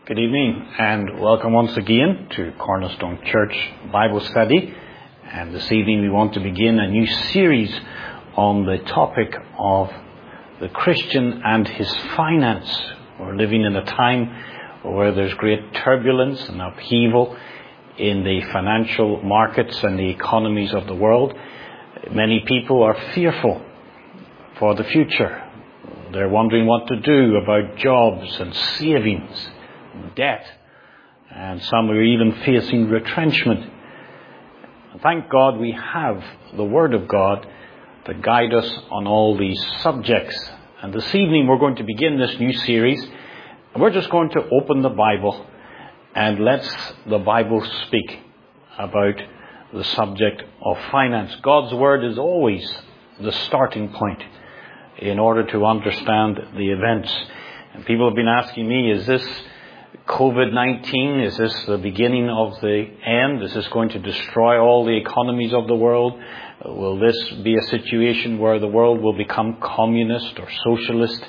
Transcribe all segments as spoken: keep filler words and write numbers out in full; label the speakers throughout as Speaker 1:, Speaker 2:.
Speaker 1: Good evening and welcome once again to Cornerstone Church Bible Study. And this evening we want to begin a new series on the topic of the Christian and his finance. We're living in a time where there's great turbulence and upheaval in the financial markets and the economies of the world. Many people are fearful for the future. They're wondering what to do about jobs and savings, debt, and some are even facing retrenchment. Thank God we have the Word of God to guide us on all these subjects. And this evening we're going to begin this new series. We're just going to open the Bible and let the Bible speak about the subject of finance. God's Word is always the starting point in order to understand the events. And people have been asking me, is this covid nineteen, is this the beginning of the end? Is this going to destroy all the economies of the world? Will this be a situation where the world will become communist or socialist?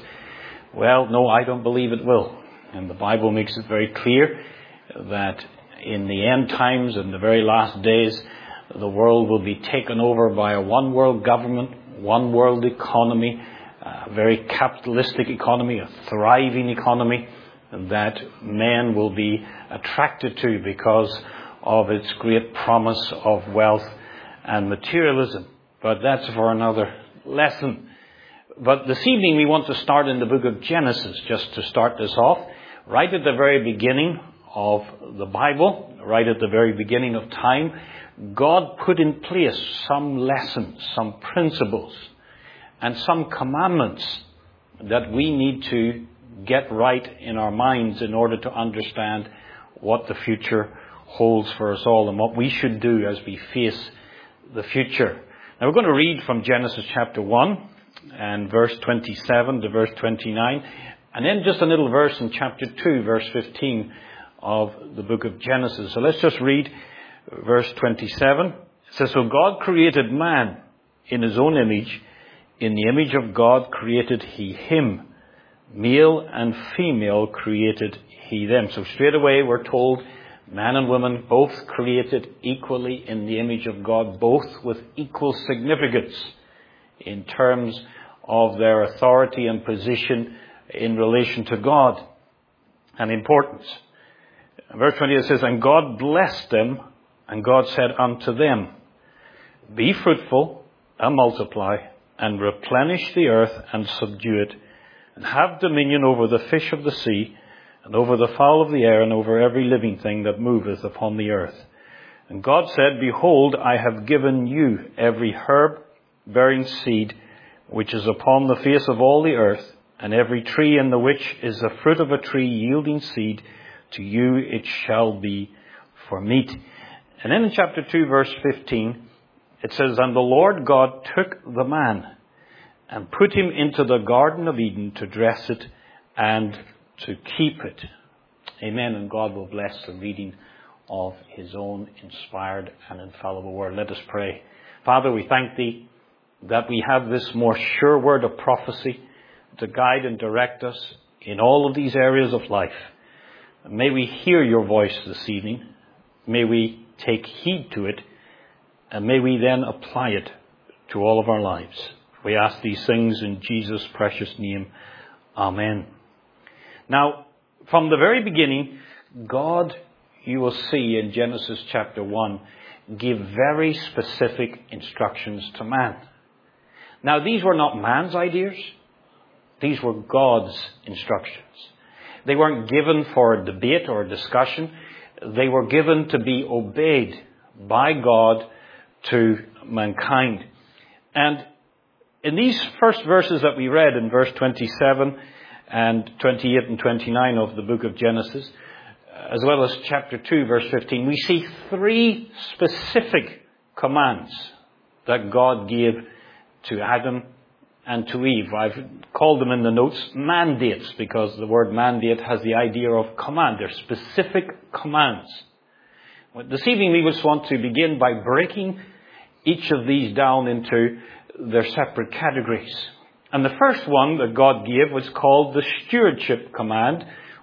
Speaker 1: Well, no, I don't believe it will. And the Bible makes it very clear that in the end times, in the very last days, the world will be taken over by a one world government, one world economy, a very capitalistic economy, a thriving economy that man will be attracted to because of its great promise of wealth and materialism. But that's for another lesson. But this evening we want to start in the book of Genesis, just to start this off. Right at the very beginning of the Bible, right at the very beginning of time, God put in place some lessons, some principles, and some commandments that we need to get right in our minds in order to understand what the future holds for us all and what we should do as we face the future. Now we're going to read from Genesis chapter one and verse twenty-seven to verse twenty-nine, and then just a little verse in chapter two, verse fifteen of the book of Genesis. So let's just read verse twenty-seven. It says, "So God created man in his own image. In the image of God created he him. Male and female created he them." So straight away we're told man and woman both created equally in the image of God, both with equal significance in terms of their authority and position in relation to God and importance. Verse twenty says, "And God blessed them, and God said unto them, Be fruitful and multiply, and replenish the earth and subdue it, and have dominion over the fish of the sea, and over the fowl of the air, and over every living thing that moveth upon the earth. And God said, Behold, I have given you every herb bearing seed, which is upon the face of all the earth, and every tree in the which is the fruit of a tree yielding seed, to you it shall be for meat." And then in chapter two, verse fifteen, it says, "And the Lord God took the man, and put him into the Garden of Eden to dress it and to keep it." Amen. And God will bless the reading of his own inspired and infallible word. Let us pray. Father, we thank thee that we have this more sure word of prophecy to guide and direct us in all of these areas of life. May we hear your voice this evening. May we take heed to it. And may we then apply it to all of our lives. We ask these things in Jesus' precious name. Amen. Now, from the very beginning, God, you will see in Genesis chapter one, give very specific instructions to man. Now, these were not man's ideas. These were God's instructions. They weren't given for debate or discussion. They were given to be obeyed by God to mankind. And in these first verses that we read, in verse twenty-seven and twenty-eight and twenty-nine of the book of Genesis, as well as chapter two, verse fifteen, we see three specific commands that God gave to Adam and to Eve. I've called them in the notes mandates, because the word mandate has the idea of command. They're specific commands. This evening we just want to begin by breaking each of these down into their separate categories. And the first one that God gave was called the stewardship command,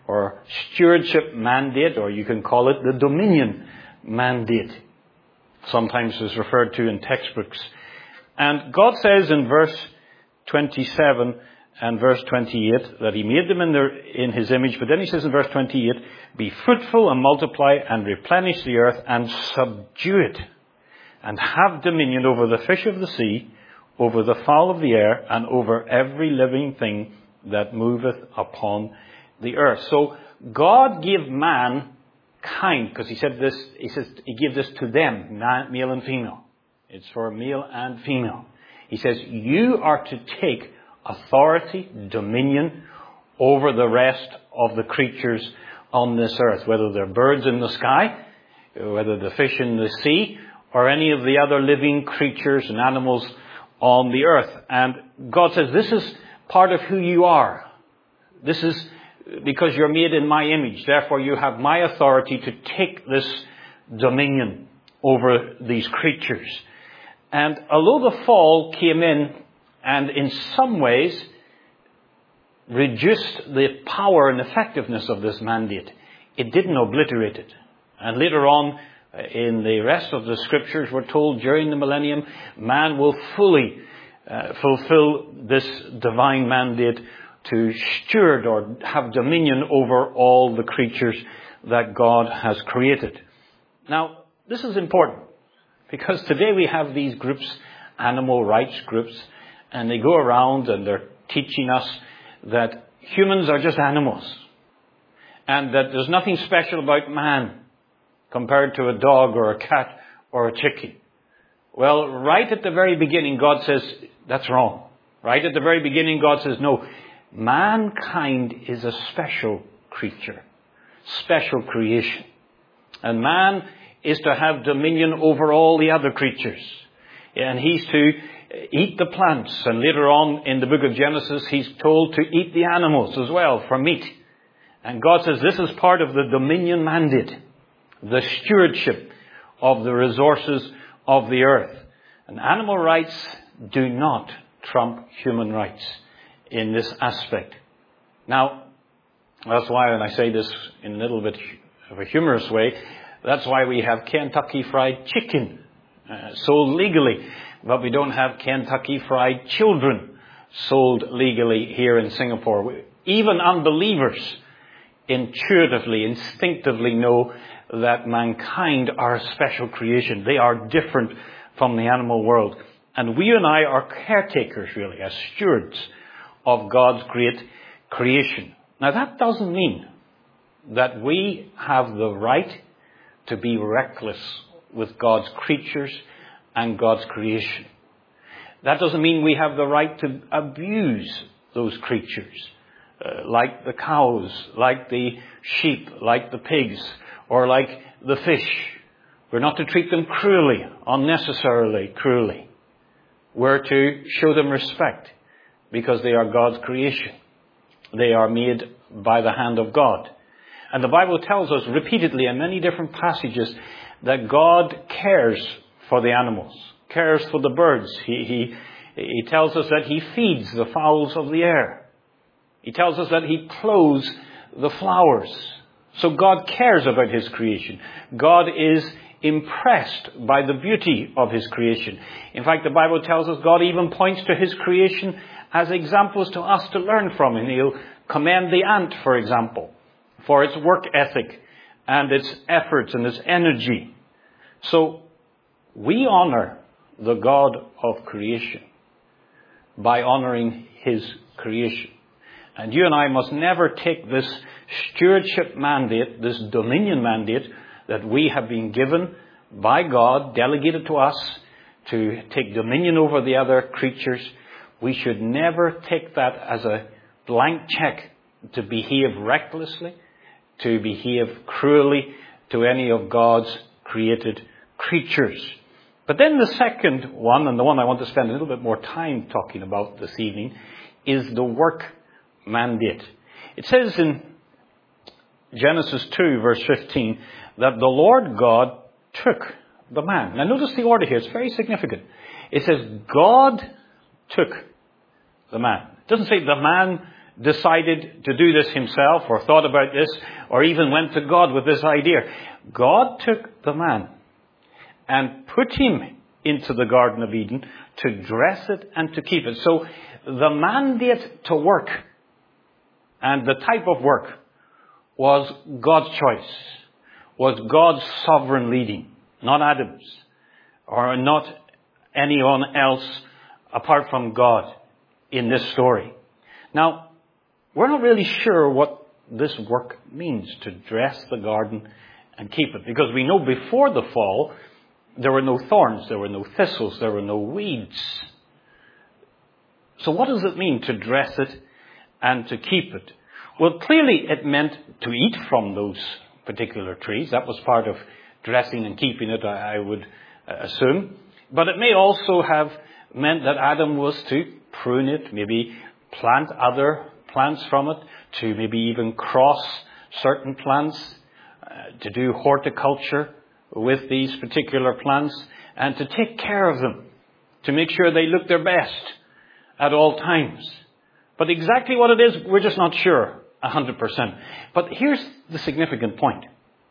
Speaker 1: or stewardship mandate, or you can call it the dominion mandate. Sometimes it's referred to in textbooks. And God says in verse twenty-seven and verse twenty-eight that he made them in, their, in his image. But then he says in verse twenty-eight, be fruitful and multiply and replenish the earth and subdue it, and have dominion over the fish of the sea, over the fowl of the air, and over every living thing that moveth upon the earth. So God gave mankind, because he said this, he says he gave this to them, male and female. It's for male and female. He says, you are to take authority, dominion over the rest of the creatures on this earth, whether they're birds in the sky, whether the fish in the sea, or any of the other living creatures and animals on the earth. And God says, this is part of who you are. This is because you're made in my image. Therefore, you have my authority to take this dominion over these creatures. And although the fall came in and in some ways reduced the power and effectiveness of this mandate, it didn't obliterate it. And later on, in the rest of the scriptures, we're told during the millennium, man will fully uh, fulfill this divine mandate to steward or have dominion over all the creatures that God has created. Now, this is important because today we have these groups, animal rights groups, and they go around and they're teaching us that humans are just animals and that there's nothing special about man compared to a dog or a cat or a chicken. Well, right at the very beginning, God says, that's wrong. Right at the very beginning, God says, no, mankind is a special creature, special creation. And man is to have dominion over all the other creatures. And he's to eat the plants. And later on in the book of Genesis, he's told to eat the animals as well for meat. And God says this is part of the dominion mandate, the stewardship of the resources of the earth. And animal rights do not trump human rights in this aspect. Now, that's why when I say this in a little bit of a humorous way, that's why we have Kentucky Fried Chicken uh, sold legally, but we don't have Kentucky Fried Children sold legally here in Singapore. Even unbelievers intuitively, instinctively know that mankind are a special creation. They are different from the animal world. And we and I are caretakers, really, as stewards of God's great creation. Now, that doesn't mean that we have the right to be reckless with God's creatures and God's creation. That doesn't mean we have the right to abuse those creatures, uh, like the cows, like the sheep, like the pigs, or like the fish. We're not to treat them cruelly, unnecessarily cruelly. We're to show them respect because they are God's creation. They are made by the hand of God. And the Bible tells us repeatedly in many different passages that God cares for the animals, cares for the birds. He, he, he tells us that he feeds the fowls of the air. He tells us that he clothes the flowers. So God cares about his creation. God is impressed by the beauty of his creation. In fact, the Bible tells us God even points to his creation as examples to us to learn from. And he'll commend the ant, for example, for its work ethic and its efforts and its energy. So we honor the God of creation by honoring his creation. And you and I must never take this stewardship mandate, this dominion mandate that we have been given by God, delegated to us to take dominion over the other creatures. We should never take that as a blank check to behave recklessly, to behave cruelly to any of God's created creatures. But then the second one, and the one I want to spend a little bit more time talking about this evening, is the work mandate. It says in Genesis two, verse fifteen, that the Lord God took the man. Now notice the order here. It's very significant. It says God took the man. It doesn't say the man decided to do this himself or thought about this or even went to God with this idea. God took the man and put him into the Garden of Eden to dress it and to keep it. So the mandate to work and the type of work was God's choice, was God's sovereign leading, not Adam's or not anyone else apart from God in this story. Now, we're not really sure what this work means, to dress the garden and keep it, because we know before the fall there were no thorns, there were no thistles, there were no weeds. So what does it mean to dress it and to keep it? Well, clearly it meant to eat from those particular trees. That was part of dressing and keeping it, I would assume. But it may also have meant that Adam was to prune it, maybe plant other plants from it, to maybe even cross certain plants, uh, to do horticulture with these particular plants, and to take care of them, to make sure they look their best at all times. But exactly what it is, we're just not sure one hundred percent. But here's the significant point.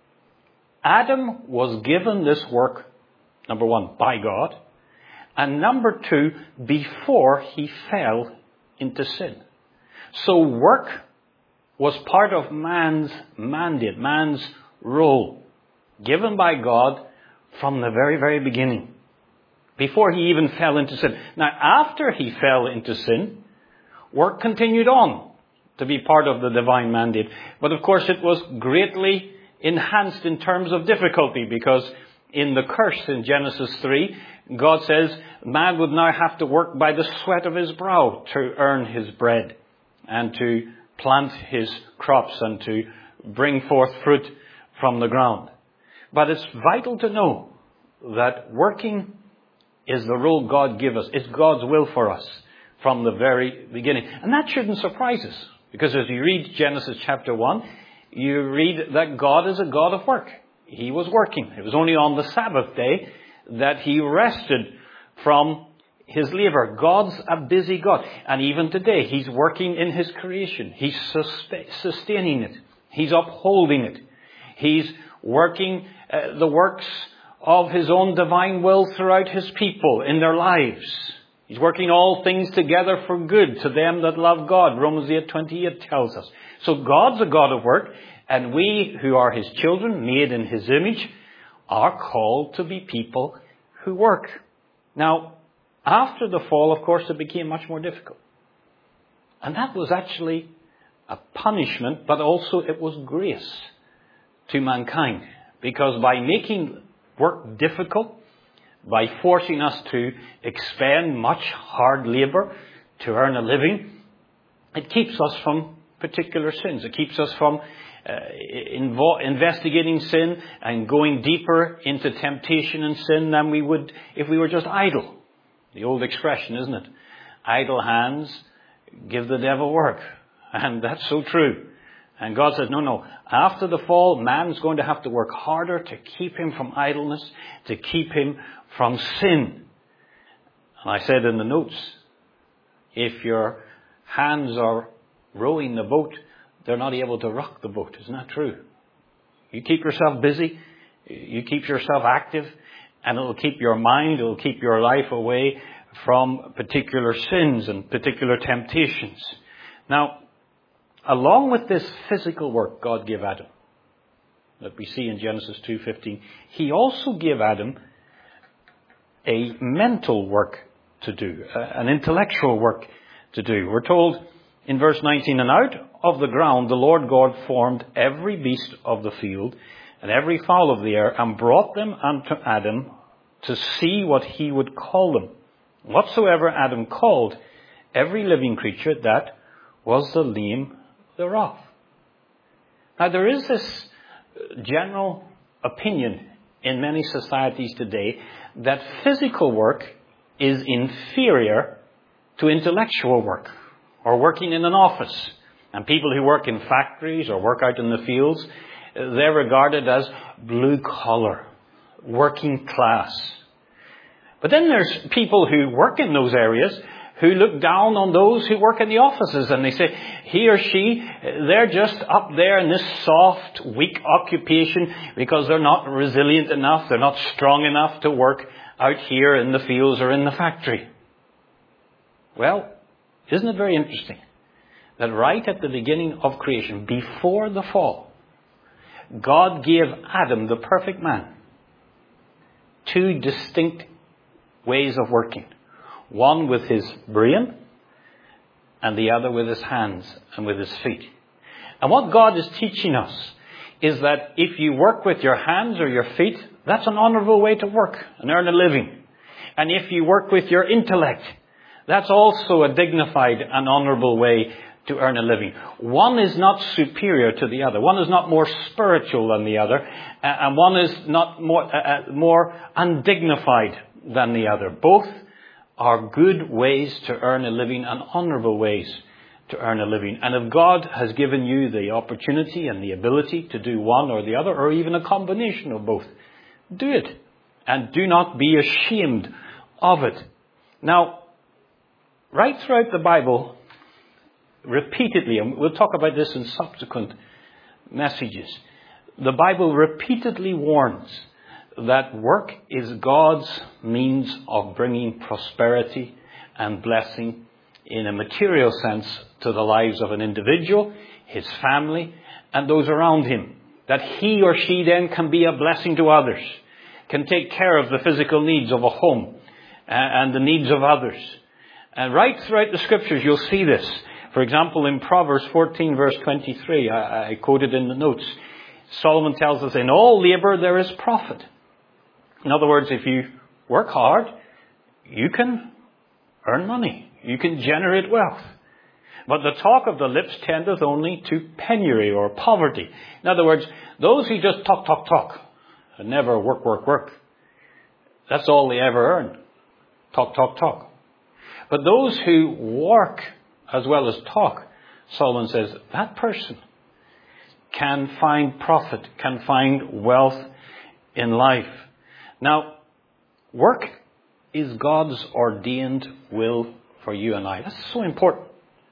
Speaker 1: Adam was given this work, number one, by God, and number two, before he fell into sin. So work was part of man's mandate, man's role, given by God from the very, very beginning, before he even fell into sin. Now, after he fell into sin, work continued on to be part of the divine mandate. But of course, it was greatly enhanced in terms of difficulty, because in the curse in Genesis three, God says man would now have to work by the sweat of his brow to earn his bread and to plant his crops and to bring forth fruit from the ground. But it's vital to know that working is the role God gave us. It's God's will for us from the very beginning. And that shouldn't surprise us, because as you read Genesis chapter one, you read that God is a God of work. He was working. It was only on the Sabbath day that he rested from his labor. God's a busy God. And even today, he's working in his creation. He's sustaining it. He's upholding it. He's working uh, the works of his own divine will throughout his people in their lives. He's working all things together for good to them that love God. Romans eight twenty-eight tells us. So God's a God of work, and we who are his children, made in his image, are called to be people who work. Now, after the fall, of course, it became much more difficult. And that was actually a punishment, but also it was grace to mankind. Because by making work difficult, by forcing us to expend much hard labor to earn a living, it keeps us from particular sins. It keeps us from uh, invo- investigating sin and going deeper into temptation and sin than we would if we were just idle. The old expression, isn't it? Idle hands give the devil work. And that's so true. And God says, no, no. After the fall, man's going to have to work harder to keep him from idleness, to keep him from sin. And I said in the notes, if your hands are rowing the boat, they're not able to rock the boat. Isn't that true? You keep yourself busy, you keep yourself active, and it'll keep your mind, it'll keep your life away from particular sins and particular temptations. Now, along with this physical work God gave Adam, that we see in Genesis two fifteen, he also gave Adam a mental work to do, an intellectual work to do. We're told in verse nineteen, and out of the ground the Lord God formed every beast of the field and every fowl of the air, and brought them unto Adam to see what he would call them. Whatsoever Adam called every living creature, that was the name thereof. Now, there is this general opinion in many societies today that physical work is inferior to intellectual work, or working in an office. And people who work in factories or work out in the fields, they're regarded as blue collar, working class. But then there's people who work in those areas who look down on those who work in the offices, and they say, he or she, they're just up there in this soft, weak occupation because they're not resilient enough, they're not strong enough to work out here in the fields or in the factory. Well, isn't it very interesting that right at the beginning of creation, before the fall, God gave Adam, the perfect man, two distinct ways of working. One with his brain, and the other with his hands and with his feet. And what God is teaching us is that if you work with your hands or your feet, that's an honorable way to work and earn a living. And if you work with your intellect, that's also a dignified and honorable way to earn a living. One is not superior to the other. One is not more spiritual than the other. And one is not more, uh, more undignified than the other. Both are good ways to earn a living and honorable ways to earn a living. And if God has given you the opportunity and the ability to do one or the other, or even a combination of both, do it. And do not be ashamed of it. Now, right throughout the Bible, repeatedly, and we'll talk about this in subsequent messages, the Bible repeatedly warns that work is God's means of bringing prosperity and blessing in a material sense to the lives of an individual, his family, and those around him. That he or she then can be a blessing to others, can take care of the physical needs of a home and the needs of others. And right throughout the scriptures you'll see this. For example, in Proverbs fourteen verse twenty-three, I, I quoted in the notes, Solomon tells us, in all labor there is profit. In other words, if you work hard, you can earn money. You can generate wealth. But the talk of the lips tendeth only to penury or poverty. In other words, those who just talk, talk, talk, and never work, work, work, that's all they ever earn. Talk, talk, talk. But those who work as well as talk, Solomon says, that person can find profit, can find wealth in life. Now, work is God's ordained will for you and I. That's so important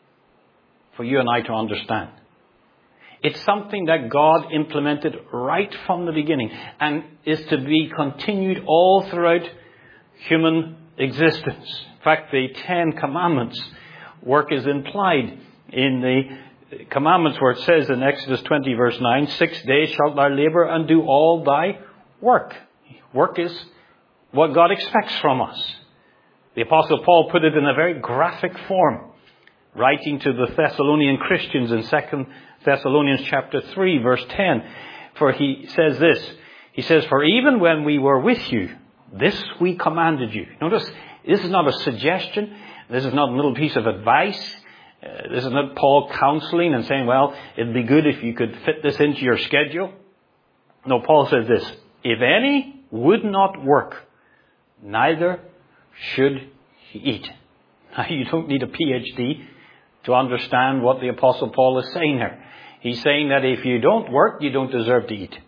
Speaker 1: for you and I to understand. It's something that God implemented right from the beginning and is to be continued all throughout human existence. In fact, the Ten Commandments, work is implied in the commandments where it says in Exodus twenty verse nine, six days shalt thou labor and do all thy work. Work is what God expects from us. The Apostle Paul put it in a very graphic form, writing to the Thessalonian Christians in Second Thessalonians chapter three verse ten. For he says this, he says, for even when we were with you, this we commanded you. Notice, this is not a suggestion. This is not a little piece of advice. Uh, this is not Paul counseling and saying, well, it'd be good if you could fit this into your schedule. No, Paul says this, if any would not work, neither should he eat. Now, you don't need a P H D to understand what the Apostle Paul is saying here. He's saying that if you don't work, you don't deserve to eat.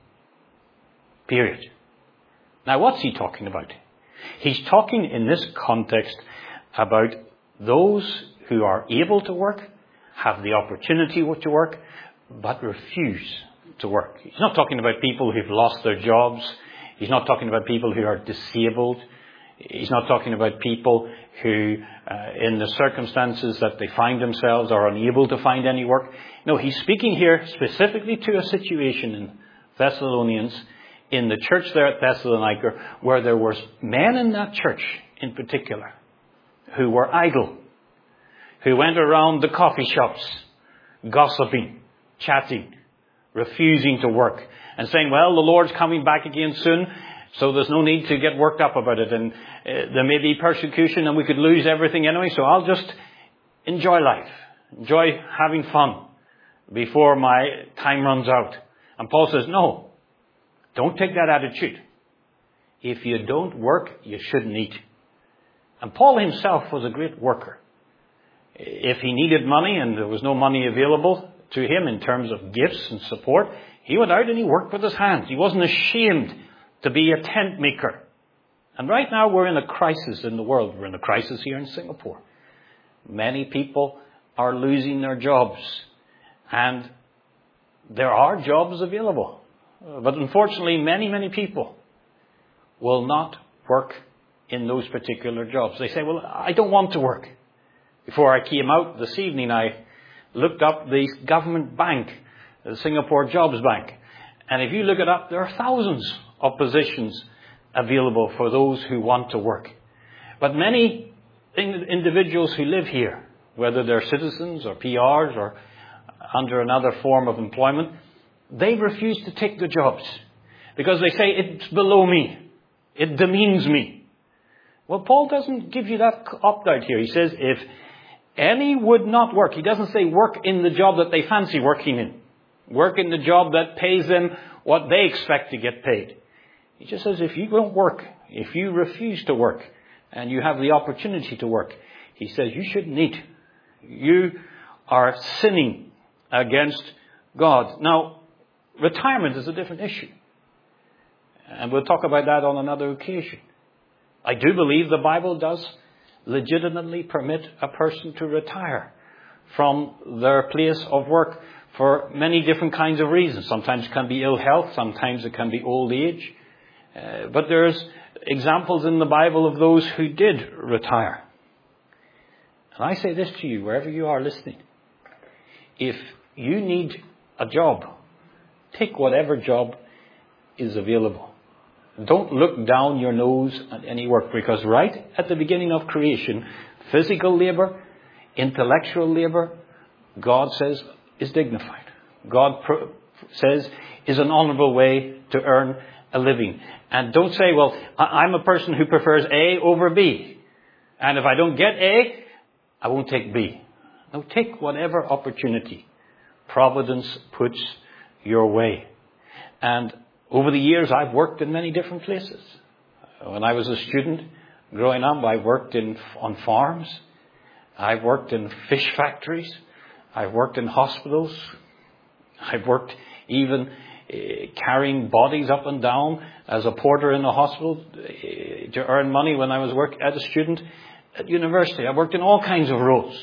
Speaker 1: Period. Now, what's he talking about? He's talking in this context about those who are able to work, have the opportunity to work, but refuse to work. He's not talking about people who've lost their jobs. He's not talking about people who are disabled. He's not talking about people who, uh, in the circumstances that they find themselves, are unable to find any work. No, he's speaking here specifically to a situation in Thessalonians, in the church there at Thessalonica, where there were men in that church in particular who were idle, who went around the coffee shops, gossiping, chatting, refusing to work, and saying, well, the Lord's coming back again soon, so there's no need to get worked up about it, and uh, there may be persecution and we could lose everything anyway, so I'll just enjoy life, enjoy having fun before my time runs out. And Paul says, no, don't take that attitude. If you don't work, you shouldn't eat. And Paul himself was a great worker. If he needed money and there was no money available to him in terms of gifts and support, he went out and he worked with his hands. He wasn't ashamed to be a tent maker. And right now we're in a crisis in the world. We're in a crisis here in Singapore. Many people are losing their jobs. And there are jobs available. But unfortunately, many, many people will not work in those particular jobs. They say, well, I don't want to work. Before I came out this evening, I looked up the government bank, the Singapore Jobs Bank. And if you look it up, there are thousands of positions available for those who want to work. But many individuals who live here, whether they're citizens or P Rs or under another form of employment, they refuse to take the jobs because they say it's below me. It demeans me. Well, Paul doesn't give you that opt-out here. He says if any would not work, he doesn't say work in the job that they fancy working in. Work in the job that pays them what they expect to get paid. He just says if you don't work, if you refuse to work, and you have the opportunity to work, he says you shouldn't eat. You are sinning against God. Now, retirement is a different issue. And we'll talk about that on another occasion. I do believe the Bible does legitimately permit a person to retire from their place of work for many different kinds of reasons. Sometimes it can be ill health, sometimes it can be old age. Uh, but there's examples in the Bible of those who did retire. And I say this to you, wherever you are listening. If you need a job, take whatever job is available. Don't look down your nose at any work, because right at the beginning of creation, physical labor, intellectual labor, God says is dignified. God pro- says is an honorable way to earn a living. And don't say, well, I'm a person who prefers A over B. And if I don't get A, I won't take B. No, take whatever opportunity Providence puts your way. And over the years, I've worked in many different places. When I was a student growing up, I worked in on farms. I've worked in fish factories. I've worked in hospitals. I've worked even uh, carrying bodies up and down as a porter in a hospital uh, to earn money when I was work as a student at university. I worked in all kinds of roles.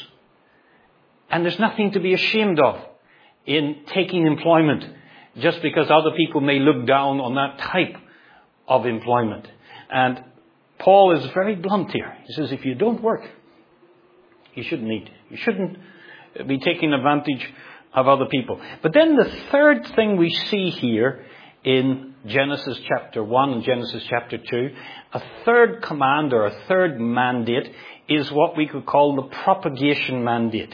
Speaker 1: And there's nothing to be ashamed of in taking employment just because other people may look down on that type of employment. And Paul is very blunt here. He says, if you don't work, you shouldn't eat. You shouldn't be taking advantage of other people. But then the third thing we see here in Genesis chapter one and Genesis chapter two, a third command or a third mandate is what we could call the propagation mandate.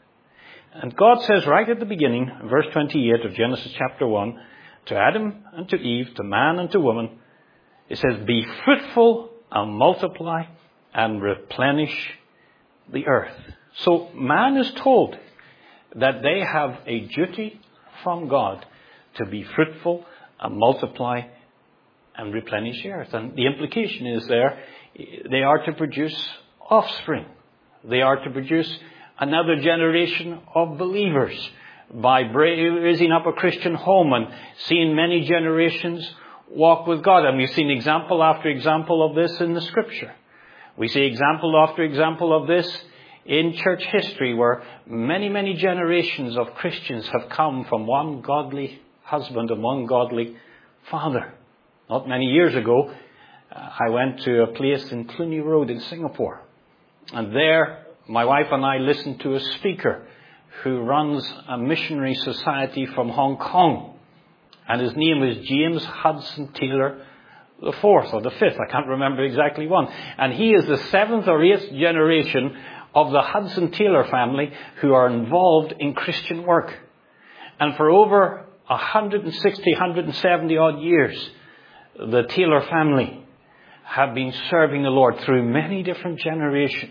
Speaker 1: And God says right at the beginning, verse twenty-eight of Genesis chapter one, to Adam and to Eve, to man and to woman, it says, be fruitful and multiply and replenish the earth. So man is told that they have a duty from God to be fruitful and multiply and replenish the earth. And the implication is there, they are to produce offspring. They are to produce another generation of believers by raising up a Christian home and seeing many generations walk with God. And we've seen example after example of this in the Scripture. We see example after example of this in church history, where many, many generations of Christians have come from one godly husband and one godly father. Not many years ago, I went to a place in Cluny Road in Singapore. And there, my wife and I listened to a speaker who runs a missionary society from Hong Kong. And his name is James Hudson Taylor the fourth or the fifth. I can't remember exactly one. And he is the seventh or eighth generation of the Hudson Taylor family who are involved in Christian work. And for over one hundred sixty, one hundred seventy odd years, the Taylor family have been serving the Lord through many different generations.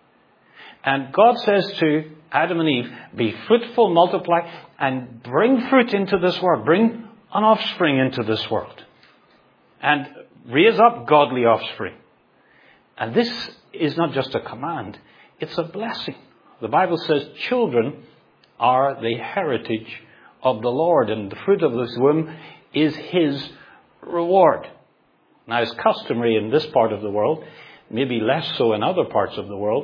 Speaker 1: And God says to Adam and Eve, be fruitful, multiply, and bring fruit into this world. Bring an offspring into this world. And raise up godly offspring. And this is not just a command, it's a blessing. The Bible says children are the heritage of the Lord, and the fruit of this womb is His reward. Now, it's customary in this part of the world, maybe less so in other parts of the world,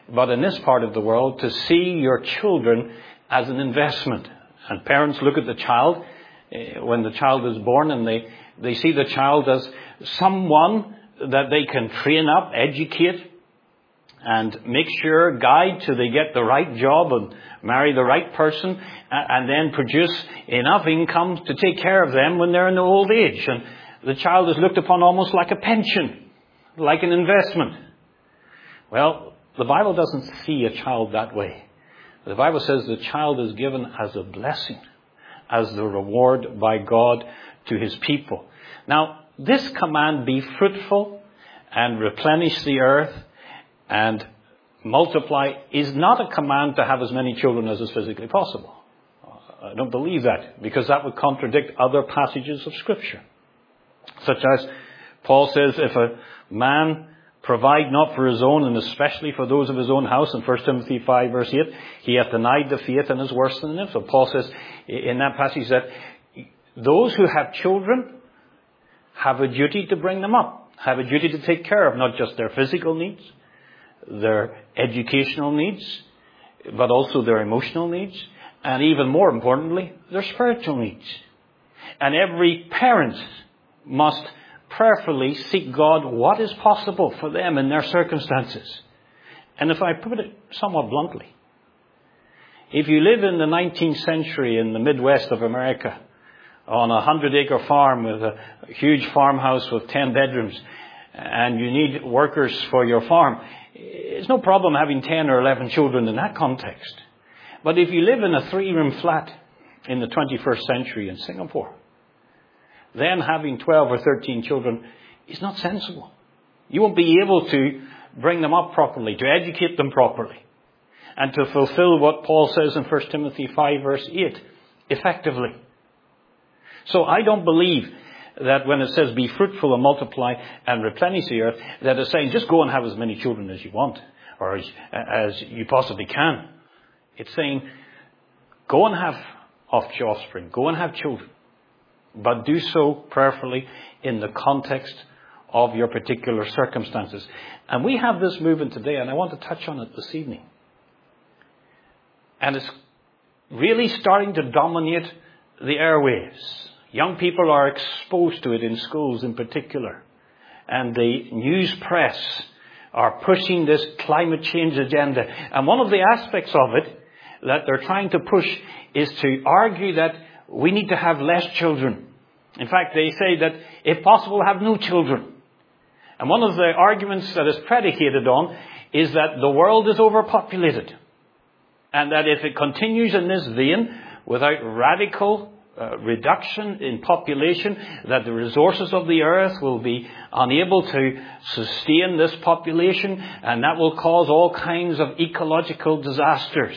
Speaker 1: but in this part of the world, to see your children as an investment. And parents look at the child uh, when the child is born, and they, they see the child as someone that they can train up, educate, and make sure, guide till they get the right job and marry the right person, and then produce enough income to take care of them when they're in their old age. And the child is looked upon almost like a pension, like an investment. Well, the Bible doesn't see a child that way. The Bible says the child is given as a blessing, as the reward by God to his people. Now, this command, be fruitful and replenish the earth and multiply, is not a command to have as many children as is physically possible. I don't believe that, because that would contradict other passages of Scripture. Such as Paul says, if a man provide not for his own, and especially for those of his own house, in First Timothy five verse eight, he hath denied the faith and is worse than an infant. So Paul says in that passage that those who have children have a duty to bring them up, have a duty to take care of not just their physical needs, their educational needs, but also their emotional needs, and even more importantly, their spiritual needs. And every parent must prayerfully seek God what is possible for them in their circumstances. And if I put it somewhat bluntly, if you live in the nineteenth century in the Midwest of America on a hundred acre farm with a huge farmhouse with ten bedrooms, and you need workers for your farm, it's no problem having ten or eleven children in that context. But if you live in a three-room flat in the twenty-first century in Singapore, then having twelve or thirteen children is not sensible. You won't be able to bring them up properly, to educate them properly, and to fulfill what Paul says in First Timothy five verse eight effectively. So I don't believe that when it says be fruitful and multiply and replenish the earth, that it's saying just go and have as many children as you want, or as, as you possibly can. It's saying go and have offspring, go and have children, but do so prayerfully in the context of your particular circumstances. And we have this movement today, and I want to touch on it this evening. And it's really starting to dominate the airwaves. Young people are exposed to it in schools in particular. And the news press are pushing this climate change agenda. And one of the aspects of it that they're trying to push is to argue that we need to have less children. In fact, they say that if possible, have no children. And one of the arguments that is predicated on is that the world is overpopulated. And that if it continues in this vein without radical uh, reduction in population, that the resources of the earth will be unable to sustain this population, and that will cause all kinds of ecological disasters.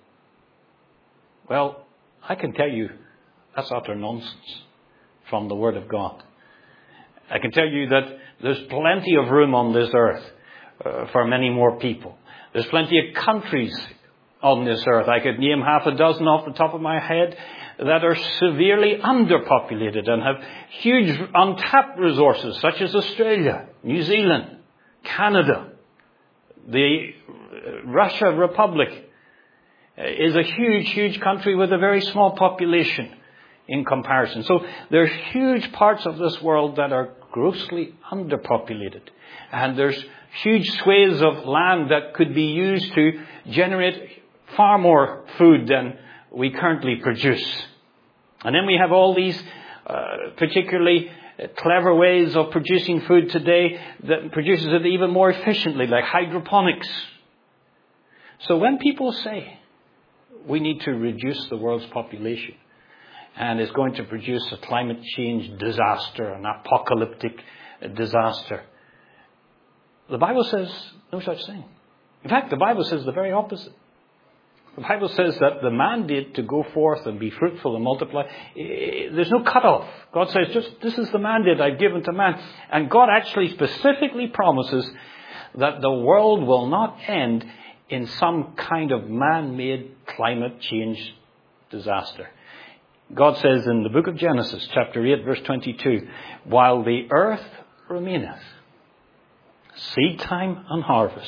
Speaker 1: Well, I can tell you that's utter nonsense from the Word of God. I can tell you that there's plenty of room on this earth uh, for many more people. There's plenty of countries on this earth. I could name half a dozen off the top of my head that are severely underpopulated and have huge untapped resources, such as Australia, New Zealand, Canada. The Russia Republic is a huge, huge country with a very small population in comparison. So there's huge parts of this world that are grossly underpopulated. And there's huge swathes of land that could be used to generate far more food than we currently produce. And then we have all these uh, particularly clever ways of producing food today that produces it even more efficiently, like hydroponics. So when people say we need to reduce the world's population, and it's going to produce a climate change disaster, an apocalyptic disaster, the Bible says no such thing. In fact, the Bible says the very opposite. The Bible says that the mandate to go forth and be fruitful and multiply, there's no cutoff. God says, just this is the mandate I've given to man. And God actually specifically promises that the world will not end in some kind of man-made climate change disaster. God says in the book of Genesis, chapter eight, verse twenty-two, while the earth remaineth, seed time and harvest,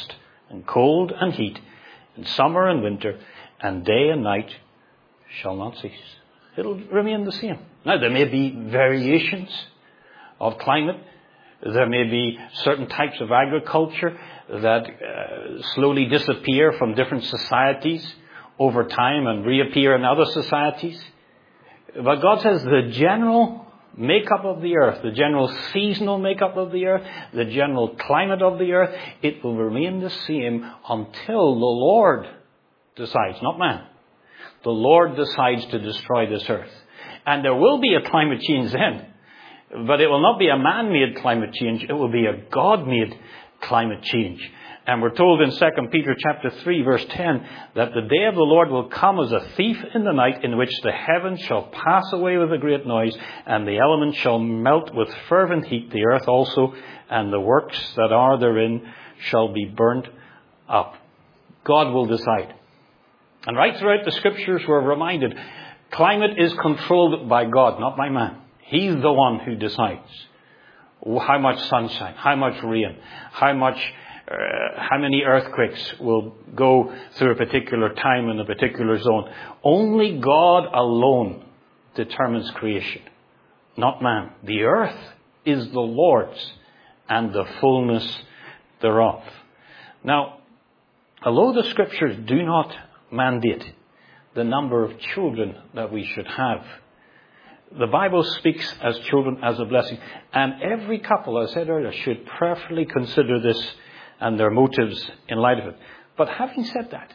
Speaker 1: and cold and heat, and summer and winter, and day and night shall not cease. It'll remain the same. Now, there may be variations of climate. There may be certain types of agriculture that uh, slowly disappear from different societies over time and reappear in other societies. But God says the general makeup of the earth, the general seasonal makeup of the earth, the general climate of the earth, it will remain the same until the Lord decides, not man. The Lord decides to destroy this earth. And there will be a climate change then. But it will not be a man-made climate change. It will be a God-made climate change. And we're told in Second Peter chapter three, verse ten, that the day of the Lord will come as a thief in the night, in which the heavens shall pass away with a great noise, and the elements shall melt with fervent heat, the earth also, and the works that are therein shall be burnt up. God will decide. And right throughout the scriptures we're reminded, climate is controlled by God, not by man. He's the one who decides how much sunshine, how much rain, how much, uh, how many earthquakes will go through a particular time in a particular zone. Only God alone determines creation, not man. The earth is the Lord's and the fullness thereof. Now, although the scriptures do not mandate the number of children that we should have, the Bible speaks as children as a blessing. And every couple, as I said earlier, should prayerfully consider this and their motives in light of it. But having said that,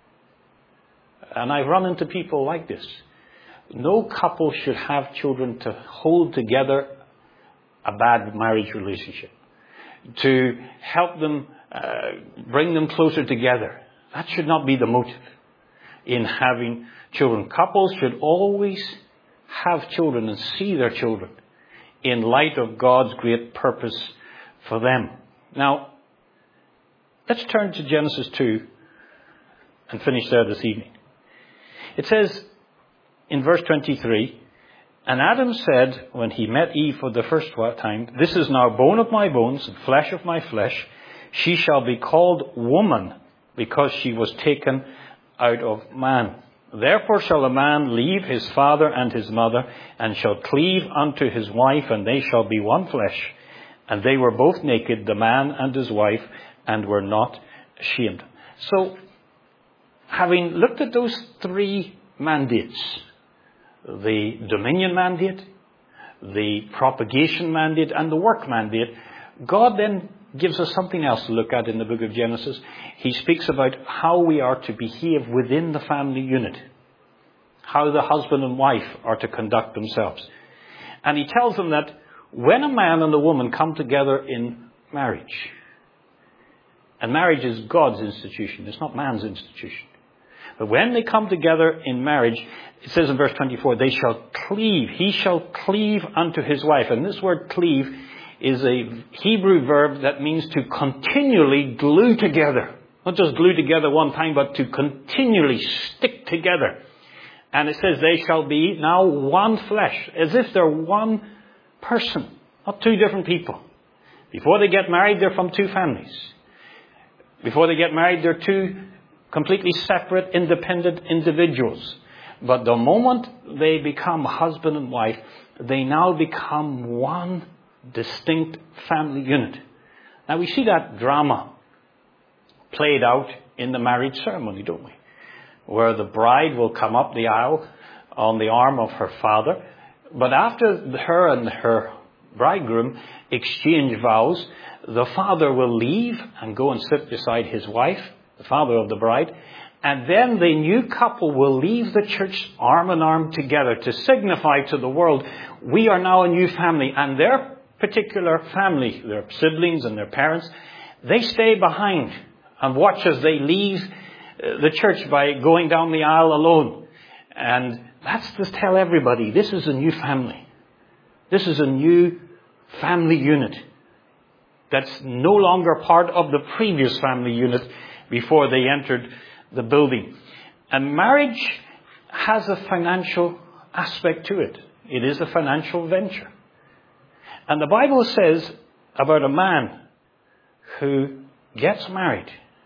Speaker 1: and I've run into people like this, no couple should have children to hold together a bad marriage relationship, to help them, uh, bring them closer together. That should not be the motive in having children. Couples should always have children and see their children in light of God's great purpose for them. Now, let's turn to Genesis two and finish there this evening. It says in verse twenty-three, and Adam said, when he met Eve for the first time, this is now bone of my bones and flesh of my flesh. She shall be called woman, because she was taken out of man. Therefore shall a man leave his father and his mother, and shall cleave unto his wife, and they shall be one flesh. And they were both naked, the man and his wife, and were not ashamed. So, having looked at those three mandates, the dominion mandate, the propagation mandate, and the work mandate, God then gives us something else to look at in the book of Genesis. He speaks about how we are to behave within the family unit, how the husband and wife are to conduct themselves. And he tells them that when a man and a woman come together in marriage, and marriage is God's institution, it's not man's institution. But when they come together in marriage, it says in verse twenty-four, they shall cleave, he shall cleave unto his wife. And this word cleave is a Hebrew verb that means to continually glue together. Not just glue together one time, but to continually stick together. And it says they shall be now one flesh, as if they're one person, not two different people. Before they get married, they're from two families. Before they get married, they're two completely separate, independent individuals. But the moment they become husband and wife, they now become one distinct family unit. Now we see that drama played out in the marriage ceremony, don't we? Where the bride will come up the aisle on the arm of her father. But after her and her bridegroom exchange vows, the father will leave and go and sit beside his wife, the father of the bride. And then the new couple will leave the church arm in arm together to signify to the world, we are now a new family. And their particular family, their siblings and their parents, they stay behind and watch as they leave the church by going down the aisle alone. And that's to tell everybody, this is a new family. This is a new family unit that's no longer part of the previous family unit before they entered the building. And marriage has a financial aspect to it. It is a financial venture. And the Bible says about a man who gets married,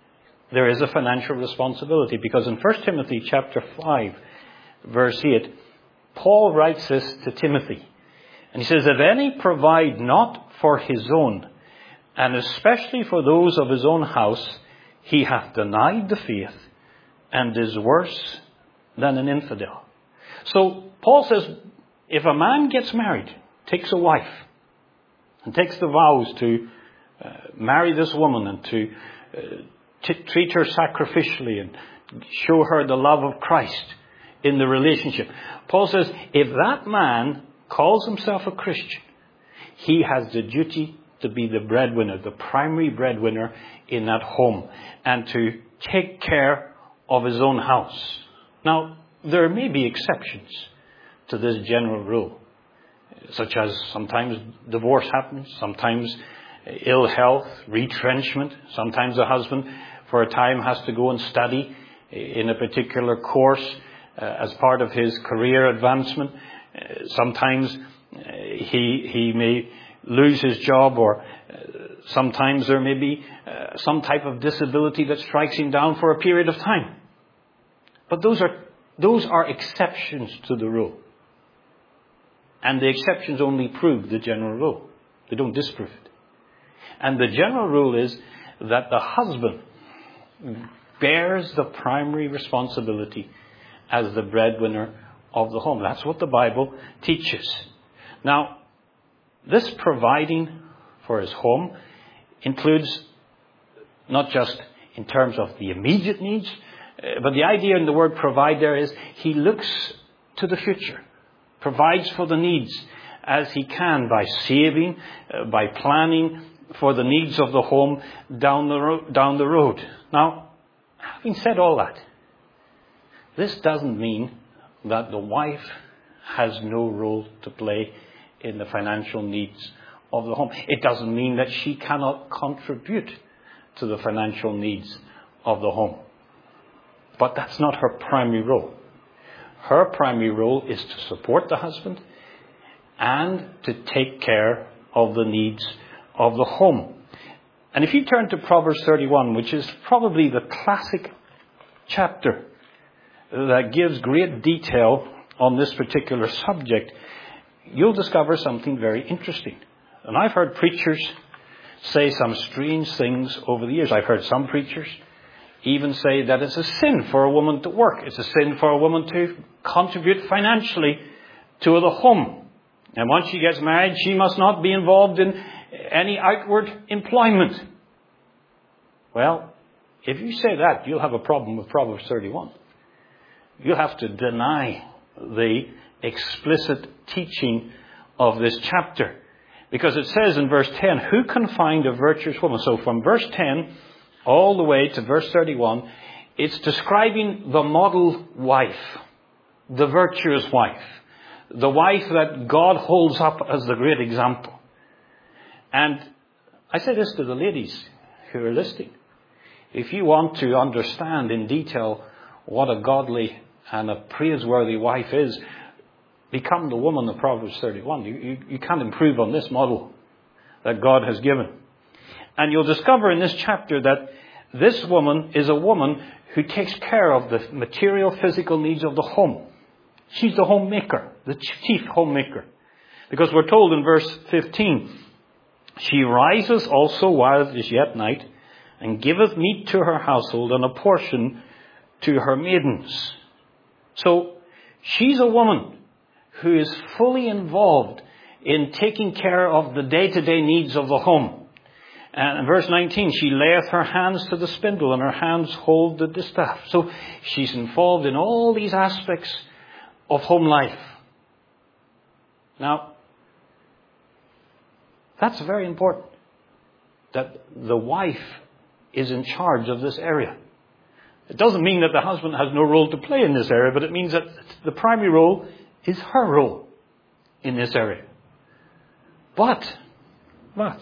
Speaker 1: there is a financial responsibility, because in First Timothy chapter five, verse eight, Paul writes this to Timothy. And he says, if any provide not for his own, and especially for those of his own house, he hath denied the faith, and is worse than an infidel. So Paul says, if a man gets married, takes a wife, and takes the vows to uh, marry this woman and to uh, t- treat her sacrificially and show her the love of Christ in the relationship. Paul says, if that man calls himself a Christian, he has the duty to be the breadwinner, the primary breadwinner in that home, and to take care of his own house. Now, there may be exceptions to this general rule, such as sometimes divorce happens, sometimes ill health, retrenchment. Sometimes a husband for a time has to go and study in a particular course uh, as part of his career advancement. Uh, sometimes uh, he he may lose his job, or uh, sometimes there may be uh, some type of disability that strikes him down for a period of time. But those are those are exceptions to the rule. And the exceptions only prove the general rule. They don't disprove it. And the general rule is that the husband bears the primary responsibility as the breadwinner of the home. That's what the Bible teaches. Now, this providing for his home includes not just in terms of the immediate needs, but the idea in the word provide there is he looks to the future, provides for the needs as he can by saving, uh, by planning for the needs of the home down the ro- down the road. Now, having said all that, this doesn't mean that the wife has no role to play in the financial needs of the home. It doesn't mean that she cannot contribute to the financial needs of the home. But that's not her primary role. Her primary role is to support the husband and to take care of the needs of the home. And if you turn to Proverbs thirty-one, which is probably the classic chapter that gives great detail on this particular subject, you'll discover something very interesting. And I've heard preachers say some strange things over the years. I've heard some preachers even say that it's a sin for a woman to work. It's a sin for a woman to contribute financially to the home. And once she gets married, she must not be involved in any outward employment. Well, if you say that, you'll have a problem with Proverbs thirty-one. You'll have to deny the explicit teaching of this chapter. Because it says in verse ten, who can find a virtuous woman? So from verse ten all the way to verse thirty-one, it's describing the model wife, the virtuous wife, the wife that God holds up as the great example. And I say this to the ladies who are listening. If you want to understand in detail what a godly and a praiseworthy wife is, become the woman of Proverbs thirty-one. You, you, you can't improve on this model that God has given. And you'll discover in this chapter that this woman is a woman who takes care of the material, physical needs of the home. She's the homemaker, the chief homemaker. Because we're told in verse fifteen, she rises also while it is yet night, and giveth meat to her household, and a portion to her maidens. So she's a woman who is fully involved in taking care of the day-to-day needs of the home. And in verse nineteen, she layeth her hands to the spindle, and her hands hold the distaff. So she's involved in all these aspects of home life. Now, that's very important, that the wife is in charge of this area. It doesn't mean that the husband has no role to play in this area, but it means that the primary role is her role in this area. But, but,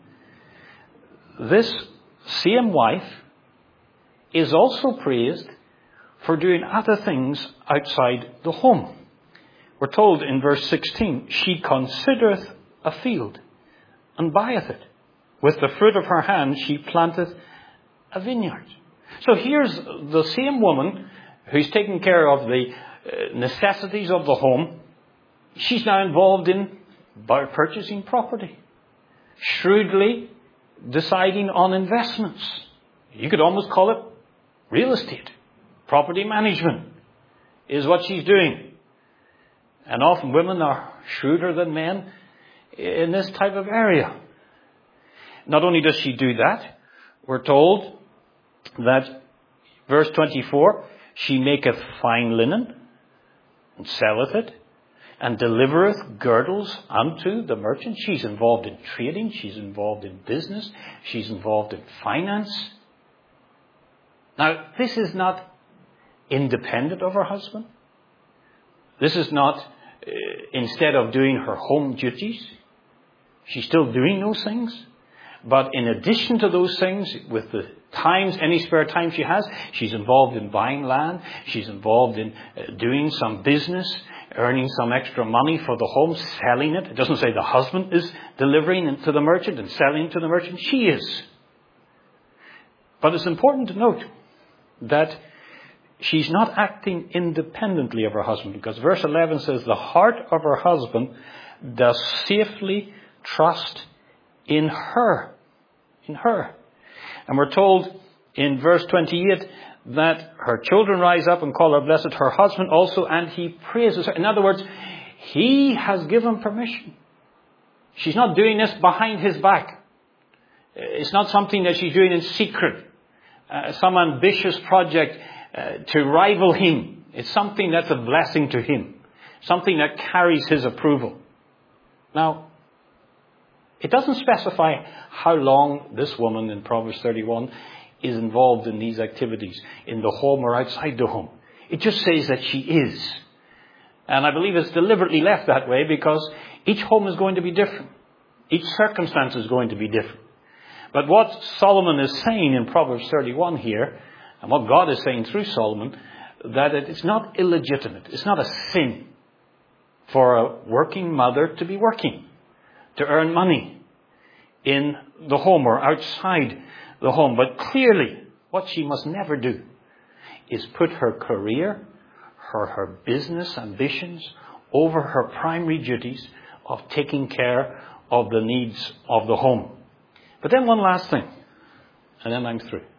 Speaker 1: this same wife is also praised for doing other things outside the home. We're told in verse sixteen, she considereth a field and buyeth it. With the fruit of her hand she planteth a vineyard. So here's the same woman who's taking care of the necessities of the home. She's now involved in purchasing property, shrewdly deciding on investments. You could almost call it real estate. Property management is what she's doing. And often women are shrewder than men in this type of area. Not only does she do that, we're told that, verse twenty-four, she maketh fine linen, and selleth it, and delivereth girdles unto the merchant. She's involved in trading, she's involved in business, she's involved in finance. Now, this is not independent of her husband. This is not uh, instead of doing her home duties. She's still doing those things. But in addition to those things, with the times, any spare time she has, she's involved in buying land. She's involved in uh, doing some business, earning some extra money for the home, selling it. It doesn't say the husband is delivering it to the merchant and selling it to the merchant. She is. But it's important to note that she's not acting independently of her husband, because verse eleven says, the heart of her husband does safely trust in her. In her. And we're told in verse twenty-eight that her children rise up and call her blessed, her husband also, and he praises her. In other words, he has given permission. She's not doing this behind his back. It's not something that she's doing in secret. Uh, some ambitious project uh, to rival him. It's something that's a blessing to him. Something that carries his approval. Now, it doesn't specify how long this woman in Proverbs thirty-one is involved in these activities, in the home or outside the home. It just says that she is. And I believe it's deliberately left that way because each home is going to be different. Each circumstance is going to be different. But what Solomon is saying in Proverbs thirty-one here, and what God is saying through Solomon, that it is not illegitimate. It's not a sin for a working mother to be working, to earn money in the home or outside the home. But clearly, what she must never do is put her career, her, her business ambitions over her primary duties of taking care of the needs of the home. But then one last thing, and then I'm through.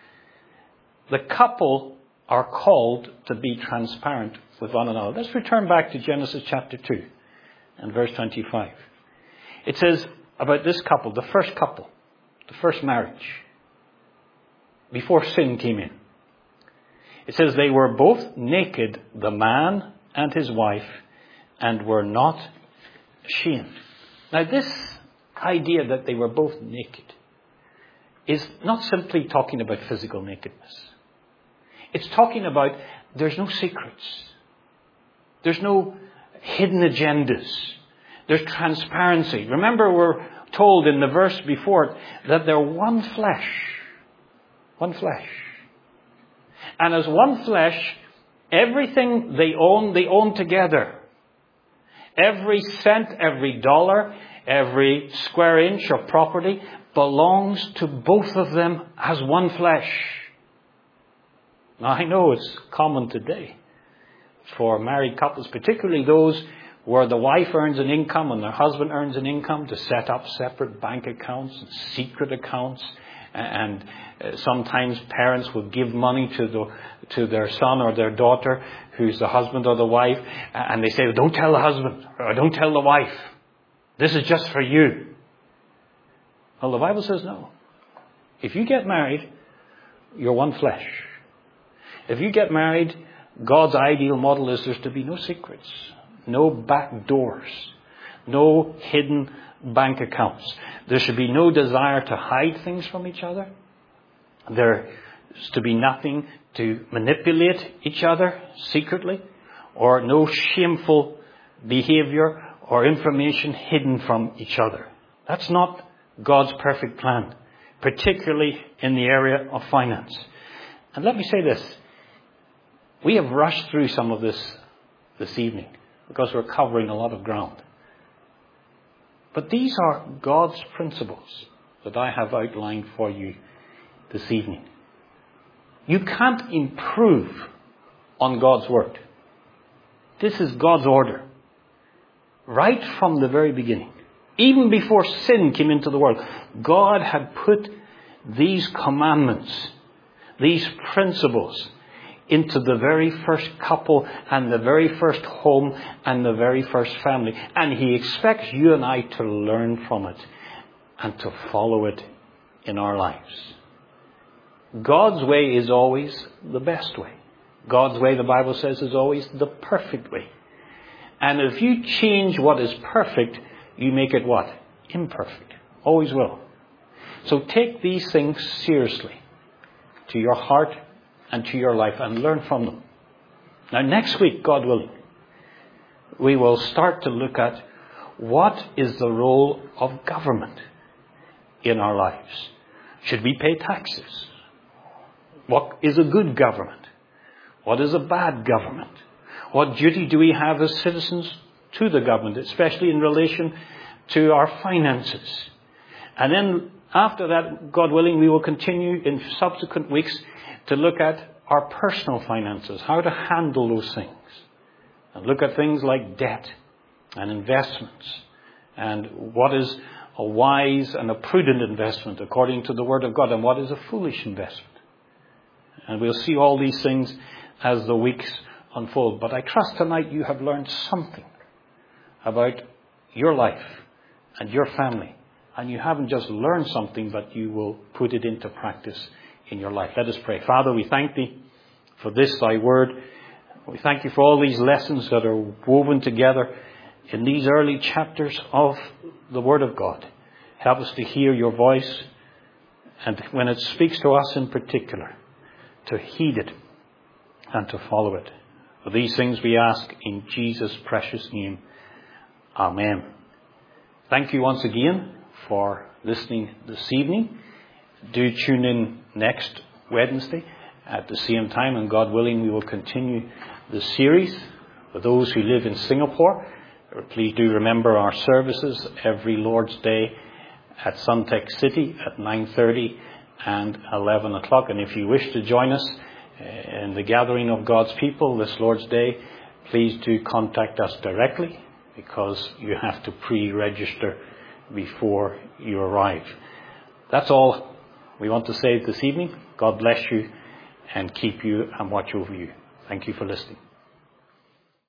Speaker 1: The couple are called to be transparent with one another. Let's return back to Genesis chapter two and verse twenty-five. It says about this couple, the first couple, the first marriage, before sin came in. It says they were both naked, the man and his wife, and were not ashamed. Now this idea that they were both naked is not simply talking about physical nakedness. It's talking about there's no secrets. There's no hidden agendas. There's transparency. Remember, we're told in the verse before that they're one flesh. One flesh. And as one flesh, everything they own, they own together. Every cent, every dollar, every square inch of property belongs to both of them as one flesh. Now, I know it's common today for married couples, particularly those where the wife earns an income and their husband earns an income, to set up separate bank accounts and secret accounts. And sometimes parents will give money to the to their son or their daughter, who's the husband or the wife, and they say, don't tell the husband or don't tell the wife. This is just for you. Well, the Bible says no. If you get married, you're one flesh. If you get married, God's ideal model is there's to be no secrets, no back doors, no hidden bank accounts. There should be no desire to hide things from each other. There is to be nothing to manipulate each other secretly, or no shameful behavior or information hidden from each other. That's not God's perfect plan, particularly in the area of finance. And let me say this. We have rushed through some of this this evening because we're covering a lot of ground. But these are God's principles that I have outlined for you this evening. You can't improve on God's word. This is God's order. Right from the very beginning. Even before sin came into the world, God had put these commandments, these principles, into the very first couple and the very first home and the very first family. And He expects you and I to learn from it and to follow it in our lives. God's way is always the best way. God's way, the Bible says, is always the perfect way. And if you change what is perfect, you make it what? Imperfect. Always will. So take these things seriously to your heart and to your life and learn from them. Now next week, God willing, we will start to look at what is the role of government in our lives. Should we pay taxes? What is a good government? What is a bad government? What duty do we have as citizens to the government, especially in relation to our finances? And then after that, God willing, we will continue in subsequent weeks to look at our personal finances, how to handle those things. And look at things like debt and investments. And what is a wise and a prudent investment according to the Word of God, and what is a foolish investment. And we'll see all these things as the weeks unfold. But I trust tonight you have learned something about your life and your family. And you haven't just learned something, but you will put it into practice in your life. Let us pray. Father, we thank Thee for this Thy Word. We thank You for all these lessons that are woven together in these early chapters of the Word of God. Help us to hear Your voice, and when it speaks to us in particular, to heed it and to follow it. For these things we ask in Jesus' precious name. Amen. Thank you once again for listening this evening. Do tune in next Wednesday at the same time, and God willing, we will continue the series. For those who live in Singapore, please do remember our services every Lord's Day at Suntec City at nine thirty and eleven o'clock. And if you wish to join us in the gathering of God's people this Lord's Day, please do contact us directly, because you have to pre-register before you arrive. That's all we want to say this evening. God bless you and keep you and watch over you. Thank you for listening.